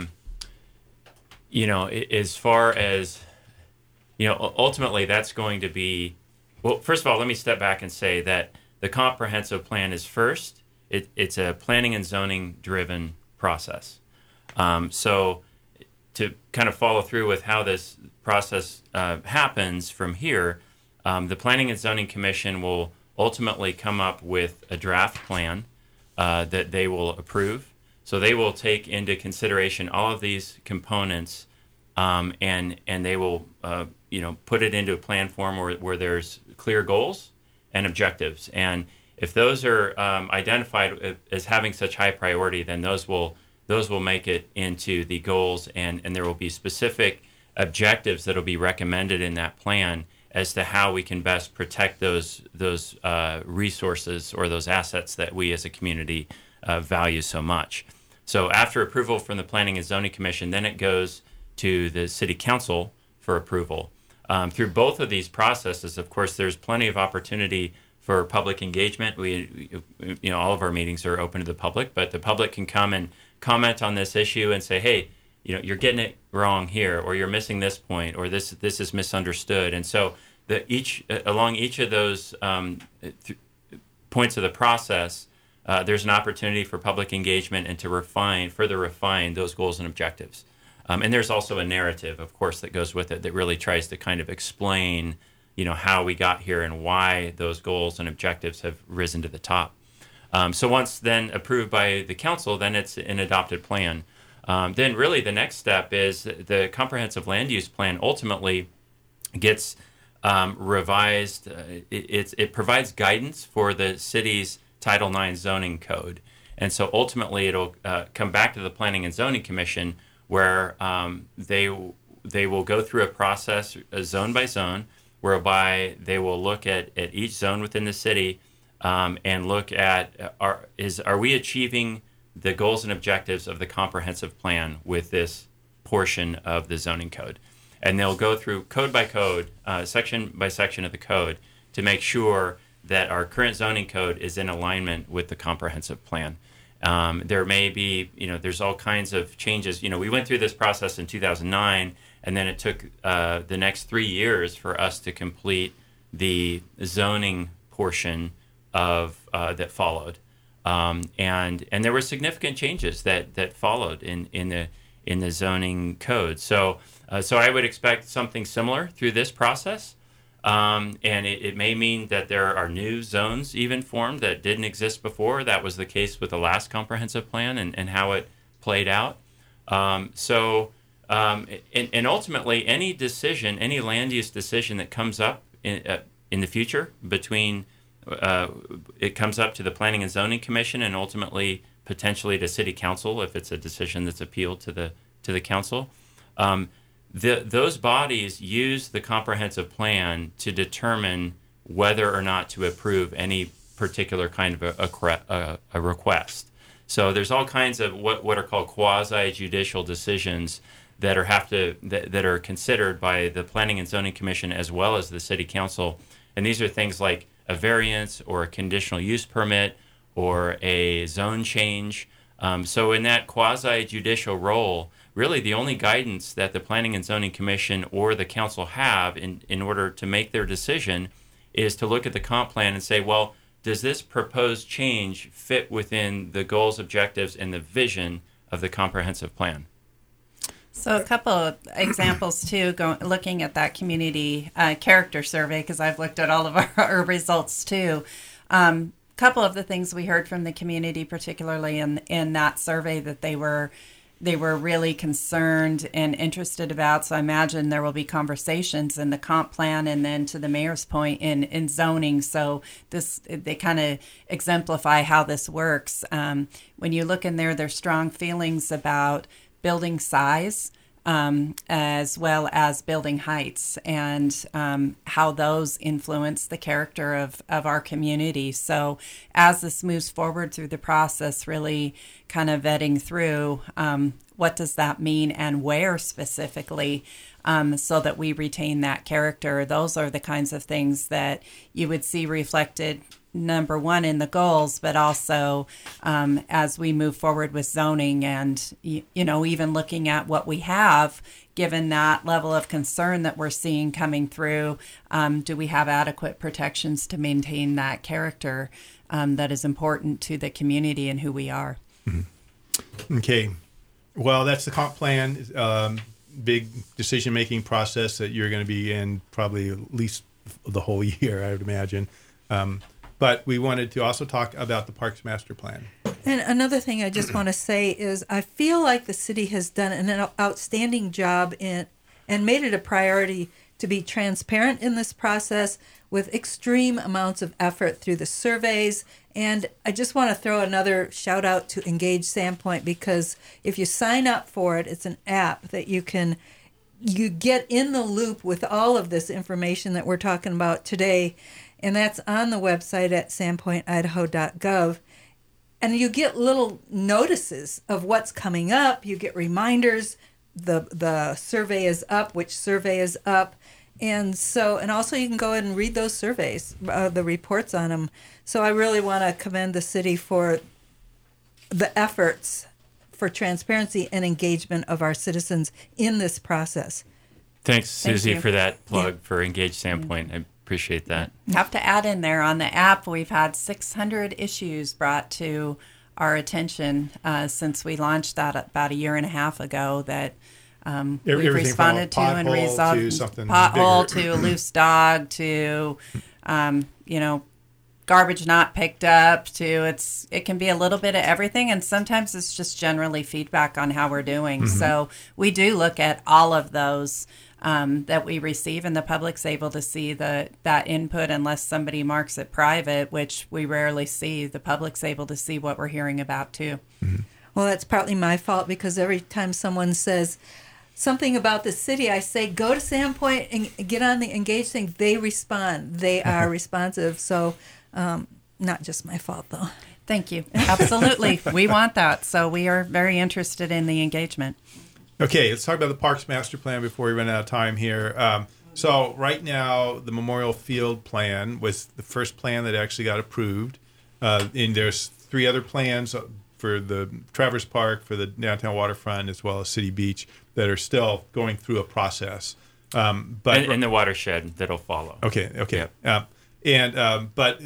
As far as, ultimately that's going to be, well, first of all, let me step back and say that the comprehensive plan is first. It's a planning and zoning driven process. So to kind of follow through with how this process happens from here, the Planning and Zoning Commission will ultimately come up with a draft plan that they will approve. So they will take into consideration all of these components, and they will put it into a plan form where there's clear goals and objectives. And if those are identified as having such high priority, then those will make it into the goals, and there will be specific objectives that will be recommended in that plan as to how we can best protect those resources or those assets that we as a community value so much. So after approval from the Planning and Zoning Commission, then it goes to the City Council for approval. Through both of these processes, of course, there's plenty of opportunity for public engagement. All of our meetings are open to the public, but the public can come and comment on this issue and say, hey, you're getting it wrong here, or you're missing this point, or this is misunderstood. And so along each of those points of the process, there's an opportunity for public engagement and to further refine those goals and objectives. And there's also a narrative, of course, that goes with it that really tries to kind of explain, how we got here and why those goals and objectives have risen to the top. So once then approved by the council, then it's an adopted plan. Then really the next step is the comprehensive land use plan ultimately gets revised. It provides guidance for the city's Title IX zoning code. And so ultimately it'll come back to the Planning and Zoning Commission where they will go through a process zone by zone whereby they will look at each zone within the city and look at are we achieving the goals and objectives of the comprehensive plan with this portion of the zoning code. And they'll go through code by code, section by section of the code to make sure that our current zoning code is in alignment with the comprehensive plan. There may be, there's all kinds of changes. We went through this process in 2009, and then it took the next 3 years for us to complete the zoning portion of that followed. And there were significant changes that followed in the zoning code. So I would expect something similar through this process. And it may mean that there are new zones even formed that didn't exist before. That was the case with the last comprehensive plan and how it played out. And ultimately, any land use decision that comes up in the future between it comes up to the Planning and Zoning Commission and ultimately potentially to City Council if it's a decision that's appealed to the council. Those bodies use the comprehensive plan to determine whether or not to approve any particular kind of a request. So there's all kinds of what are called quasi-judicial decisions that are considered by the Planning and Zoning Commission as well as the City Council. And these are things like a variance or a conditional use permit or a zone change. So in that quasi-judicial role, really the only guidance that the Planning and Zoning Commission or the council have in order to make their decision is to look at the comp plan and say, well, does this proposed change fit within the goals, objectives, and the vision of the comprehensive plan? So a couple of examples too, looking at that community character survey, because I've looked at all of our results too. Couple of the things we heard from the community, particularly in that survey, that they were really concerned and interested about. So I imagine there will be conversations in the comp plan and then to the mayor's point in zoning. So they kind of exemplify how this works. When you look in there, there's strong feelings about building size as well as building heights and how those influence the character of our community. So as this moves forward through the process, really kind of vetting through what does that mean and where specifically so that we retain that character. Those are the kinds of things that you would see reflected, number one, in the goals, but also as we move forward with zoning and, even looking at what we have, given that level of concern that we're seeing coming through, do we have adequate protections to maintain that character that is important to the community and who we are? Mm-hmm. Okay. Well, that's the comp plan, big decision-making process that you're going to be in probably at least the whole year, I would imagine. But we wanted to also talk about the Parks Master Plan. And another thing I just want to say is I feel like the city has done an outstanding job and made it a priority to be transparent in this process with extreme amounts of effort through the surveys. And I just want to throw another shout out to Engage Sandpoint, because if you sign up for it, it's an app that you get in the loop with all of this information that we're talking about today. And that's on the website at sandpointidaho.gov. And you get little notices of what's coming up. You get reminders. The survey is up, which survey is up. And so, and also you can go ahead and read those surveys, the reports on them. So I really want to commend the city for the efforts for transparency and engagement of our citizens in this process. Thanks, Susie, you. for that plug for Engage Sandpoint. I appreciate that. Have to add in there on the app, we've had 600 issues brought to our attention since we launched that about a year and a half ago that we've Everything responded to from a and pothole resolved. to something Pothole bigger. to a loose dog to, garbage not picked up to it can be a little bit of everything, and sometimes it's just generally feedback on how we're doing. Mm-hmm. So we do look at all of those that we receive, and the public's able to see that input unless somebody marks it private, which we rarely see. The public's able to see what we're hearing about too. Well, that's partly my fault because every time someone says something about the city, I say, go to Sandpoint and get on the Engage thing. They respond. They are responsive. So not just my fault, though. Thank you. Absolutely. We want that. So we are very interested in the engagement. Okay, let's talk about the Parks Master Plan before we run out of time here. So right now, the Memorial Field plan was the first plan that actually got approved. And there's 3 other plans for the Traverse Park, for the downtown waterfront, as well as City Beach, that are still going through a process. But And the watershed that'll follow. Okay. Yep. But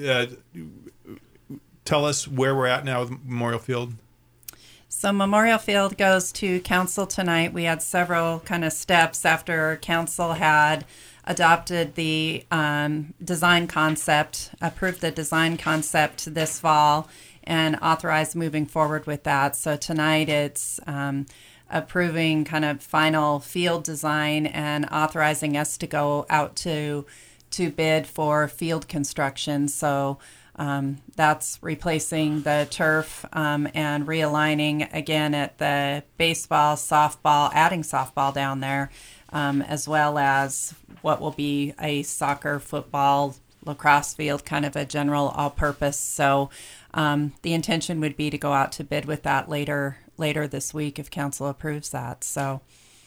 tell us where we're at now with Memorial Field. So Memorial Field goes to council tonight. We had several kind of steps after council had adopted the design concept, approved the design concept this fall, and authorized moving forward with that. So tonight it's approving kind of final field design and authorizing us to go out to bid for field construction. So that's replacing the turf and realigning again at the baseball, softball, adding softball down there, as well as what will be a soccer, football, lacrosse field, kind of a general all-purpose. So the intention would be to go out to bid with that later this week if council approves that. So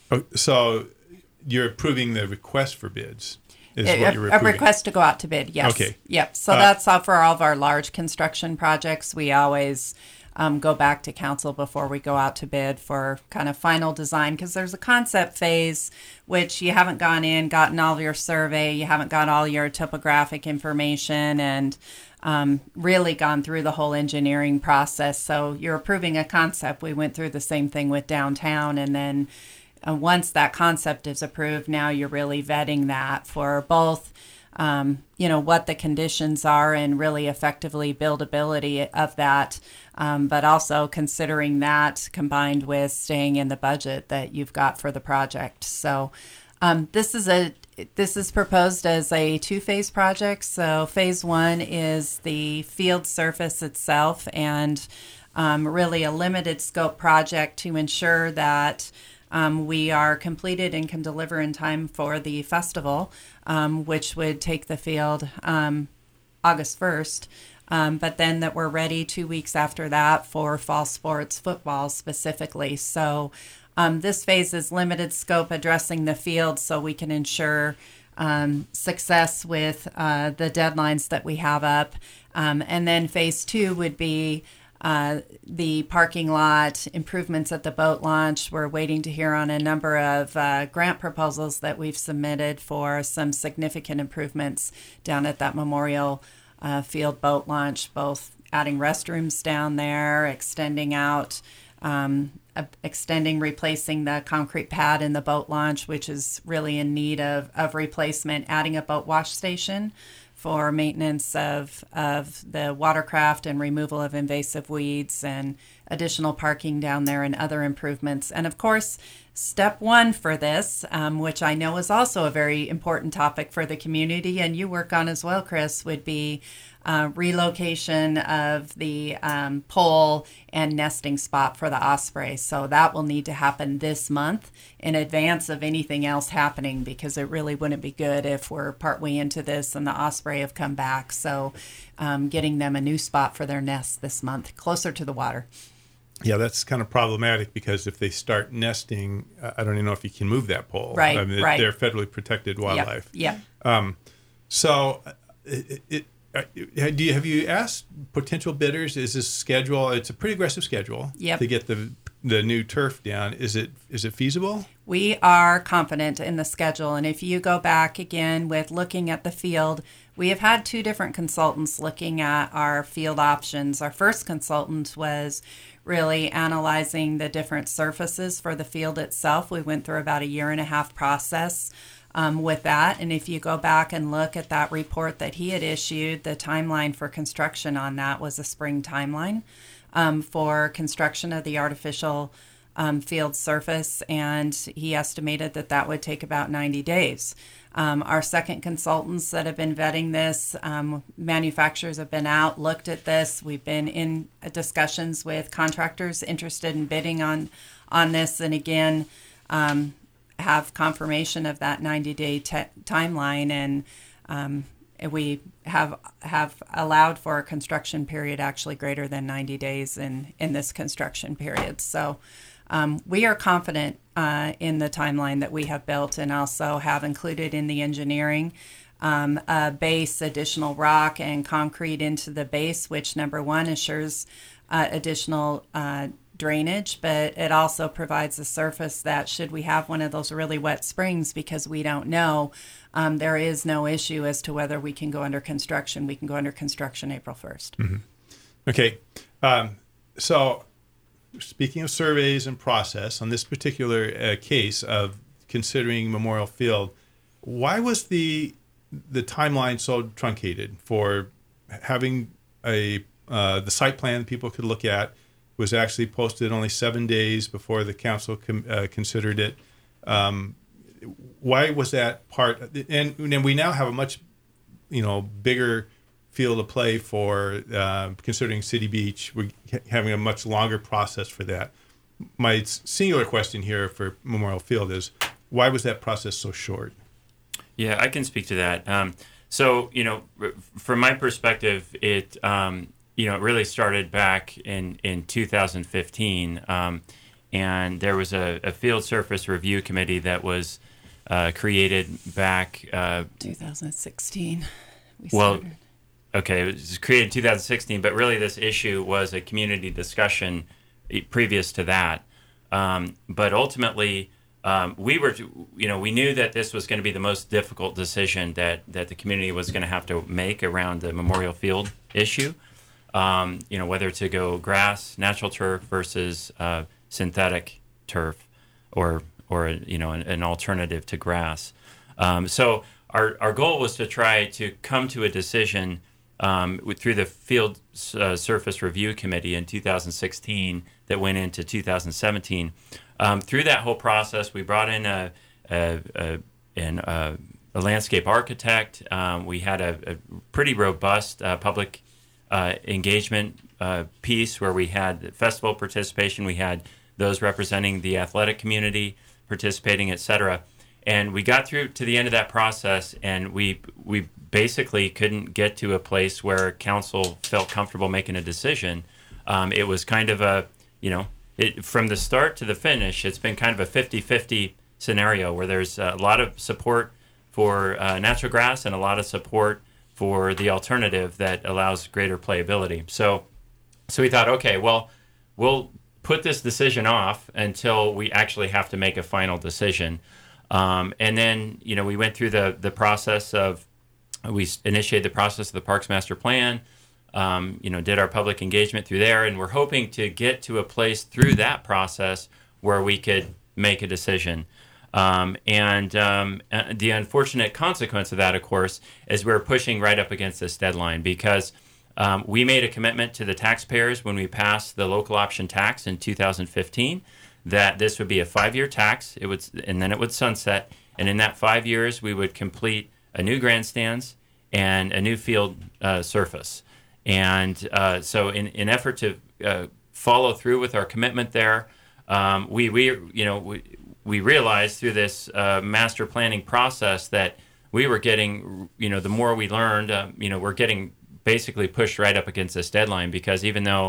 you're approving the request for bids. Is what you're a approving. request to go out to bid, yes. Okay. Yep. So that's all for all of our large construction projects. We always go back to council before we go out to bid for kind of final design, because there's a concept phase which you haven't gotten all of your survey, you haven't got all your topographic information, and really gone through the whole engineering process. So you're approving a concept. We went through the same thing with downtown, and then once that concept is approved, now you're really vetting that for both, what the conditions are and really effectively buildability of that, but also considering that combined with staying in the budget that you've got for the project. So this is proposed as a 2-phase project. So phase 1 is the field surface itself, and really a limited scope project to ensure that we are completed and can deliver in time for the festival, which would take the field August 1st. But then that we're ready 2 weeks after that for fall sports, football specifically. So this phase is limited scope, addressing the field so we can ensure success with the deadlines that we have up. And then phase 2 would be the parking lot, improvements at the boat launch. We're waiting to hear on a number of grant proposals that we've submitted for some significant improvements down at that Memorial Field boat launch, both adding restrooms down there, extending out, replacing the concrete pad in the boat launch, which is really in need of replacement, adding a boat wash station for maintenance of the watercraft and removal of invasive weeds, and additional parking down there and other improvements. And of course, step 1 for this, which I know is also a very important topic for the community and you work on as well, Chris, would be relocation of the pole and nesting spot for the osprey. So that will need to happen this month in advance of anything else happening, because it really wouldn't be good if we're partway into this and the osprey have come back. So getting them a new spot for their nests this month, closer to the water. Yeah, that's kind of problematic because if they start nesting, I don't even know if you can move that pole. Right, I mean, right. They're federally protected wildlife. Yeah. So, have you asked potential bidders? Is this schedule? It's a pretty aggressive schedule to get the new turf down. Is it feasible? We are confident in the schedule, and if you go back again with looking at the field, we have had 2 different consultants looking at our field options. Our first consultant was really analyzing the different surfaces for the field itself. We went through about a 1.5-year process with that, and if you go back and look at that report that he had issued, the timeline for construction on that was a spring timeline for construction of the artificial field surface, and he estimated that that would take about 90 days. Our second consultants that have been vetting this, manufacturers have been out, looked at this. We've been in discussions with contractors interested in bidding on this, and again, have confirmation of that 90-day timeline, and we have allowed for a construction period actually greater than 90 days in this construction period. So we are confident in the timeline that we have built, and also have included in the engineering a base, additional rock and concrete into the base, which number one assures additional drainage, but it also provides a surface that should we have one of those really wet springs, because we don't know, there is no issue as to whether we can go under construction. We can go under construction April 1st. Mm-hmm. Okay. So speaking of surveys and process, on this particular case of considering Memorial Field, why was the timeline so truncated for having the site plan people could look at was actually posted only 7 days before the council considered it? Why was that part? And we now have a much, bigger field to play for considering City Beach. We're having a much longer process for that. My singular question here for Memorial Field is, why was that process so short? Yeah, I can speak to that. So, from my perspective, it really started back in 2015, and there was a field surface review committee that was created back 2016. Okay, it was created in 2016, but really this issue was a community discussion previous to that. But ultimately, we knew that this was going to be the most difficult decision that the community was going to have to make around the Memorial Field issue. Whether to go grass, natural turf versus synthetic turf, or an alternative to grass. So our goal was to try to come to a decision through the Field Surface Review Committee in 2016 that went into 2017. Through that whole process, we brought in a landscape architect. We had a pretty robust public engagement piece where we had festival participation. We had those representing the athletic community participating, et cetera. And we got through to the end of that process, and we basically couldn't get to a place where council felt comfortable making a decision. It was kind of from the start to the finish, it's been kind of a 50-50 scenario where there's a lot of support for natural grass and a lot of support for the alternative that allows greater playability. So we thought, okay, well, we'll put this decision off until we actually have to make a final decision. And then, we went through the process of, we initiated the process of the Parks Master Plan, did our public engagement through there, and we're hoping to get to a place through that process where we could make a decision. And the unfortunate consequence of that, of course, is we're pushing right up against this deadline because we made a commitment to the taxpayers when we passed the local option tax in 2015 that this would be a 5-year tax. And then it would sunset. And in that 5 years, we would complete a new grandstands and a new field surface. And so in effort to follow through with our commitment there, we realized through this master planning process that we were getting, the more we learned, we're getting basically pushed right up against this deadline because even though,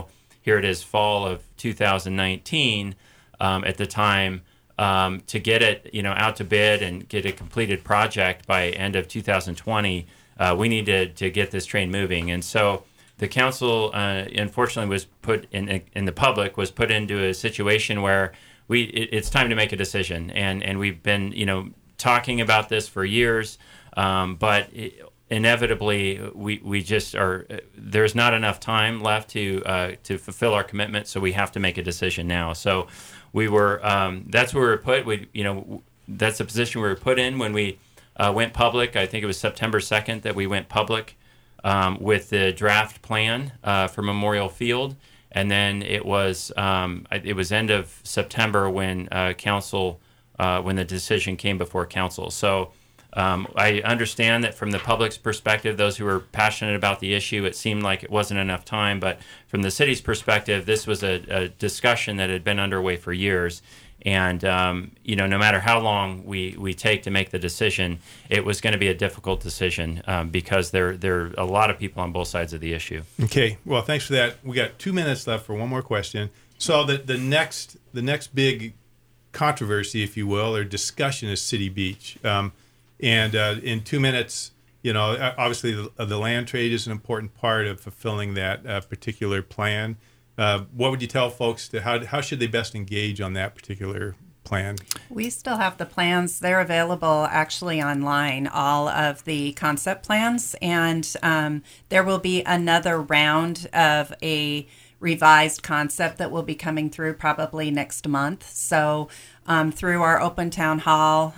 here it is, fall of 2019 at the time, to get it, out to bid and get a completed project by end of 2020. We need to get this train moving. And so the council, unfortunately, was put in the public was put into a situation where it's time to make a decision. And we've been, talking about this for years, but inevitably we just are. There's not enough time left to fulfill our commitment, so we have to make a decision now. So we were. That's where we were put. That's the position we were put in when we went public. I think it was September 2nd that we went public with the draft plan for Memorial Field, and then it was end of September when council. When the decision came before council. So I understand that from the public's perspective, those who were passionate about the issue, it seemed like it wasn't enough time. But from the city's perspective, this was a discussion that had been underway for years. And, no matter how long we take to make the decision, it was going to be a difficult decision because there are a lot of people on both sides of the issue. Okay. Well, thanks for that. We got 2 minutes left for one more question. So the next big controversy, if you will, or discussion is City Beach. And in 2 minutes, obviously the land trade is an important part of fulfilling that particular plan. What would you tell folks how should they best engage on that particular plan? We still have the plans. They're available actually online, all of the concept plans. And there will be another round of a revised concept that will be coming through probably next month. So through our open town hall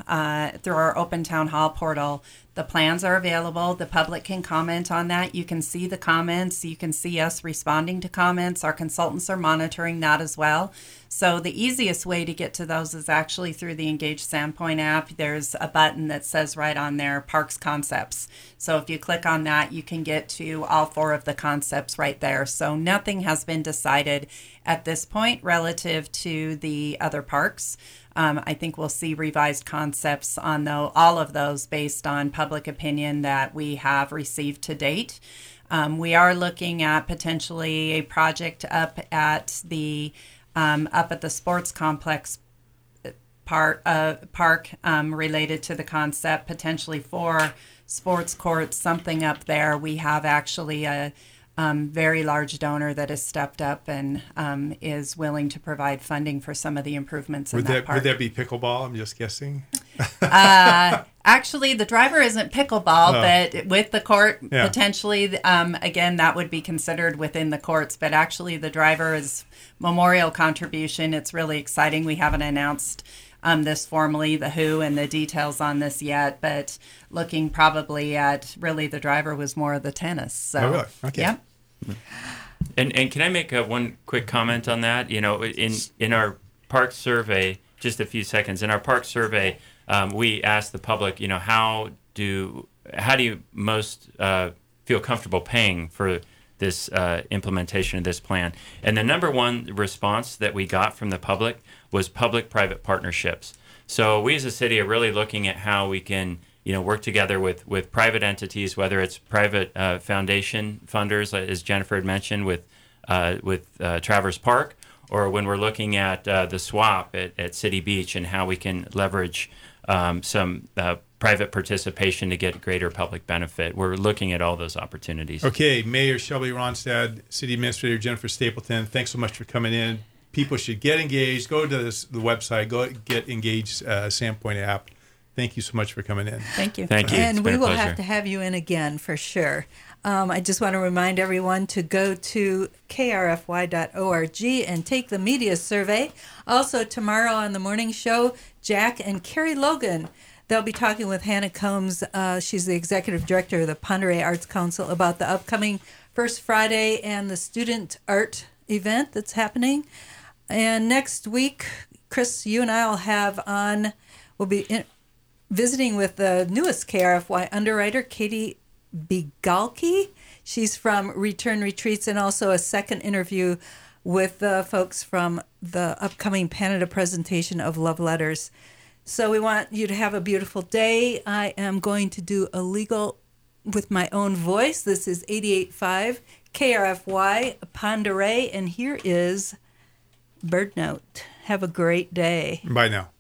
portal, the plans are available. The public can comment on that. You can see the comments. You can see us responding to comments. Our consultants are monitoring that as well. So the easiest way to get to those is actually through the Engage Sandpoint app. There's a button that says right on there, Parks Concepts. So if you click on that, you can get to all 4 of the concepts right there. So nothing has been decided at this point relative to the other parks. I think we'll see revised concepts on all of those based on public opinion that we have received to date. We are looking at potentially a project up at the sports complex park related to the concept, potentially 4 sports courts, something up there. We have actually a very large donor that has stepped up and is willing to provide funding for some of the improvements in that park. Would that be pickleball? I'm just guessing. Actually, the driver isn't pickleball, but with the court, potentially, again, that would be considered within the courts. But actually, the driver is memorial contribution. It's really exciting. We haven't announced this formally, the who and the details on this yet, but looking probably at really the driver was more of the tennis. So, oh, really? Okay. Yeah. And can I make one quick comment on that? In our park survey, just a few seconds, in our park survey, we asked the public, how do you most feel comfortable paying for this implementation of this plan? And the number one response that we got from the public was public-private partnerships. So we as a city are really looking at how we can work together with private entities, whether it's private foundation funders, as Jennifer had mentioned, with Traverse Park, or when we're looking at the swap at City Beach and how we can leverage some private participation to get greater public benefit. We're looking at all those opportunities. Okay, Mayor Shelby Ronstadt, City Administrator Jennifer Stapleton, thanks so much for coming in. People should get engaged. Go to the website. Go get Engaged Sandpoint app. Thank you so much for coming in. Thank you. Thank you. And we will have to have you in again for sure. I just want to remind everyone to go to krfy.org and take the media survey. Also, tomorrow on the morning show, Jack and Carrie Logan, they'll be talking with Hannah Combs. She's the executive director of the Ponderay Arts Council about the upcoming First Friday and the student art event that's happening. And next week, Chris, you and I will be visiting with the newest KRFY underwriter, Katie Bigalki. She's from Return Retreats, and also a second interview with the folks from the upcoming Canada presentation of Love Letters. So we want you to have a beautiful day. I am going to do a legal with my own voice. This is 88.5 KRFY Ponderay, and here is Bird Note. Have a great day. Bye now.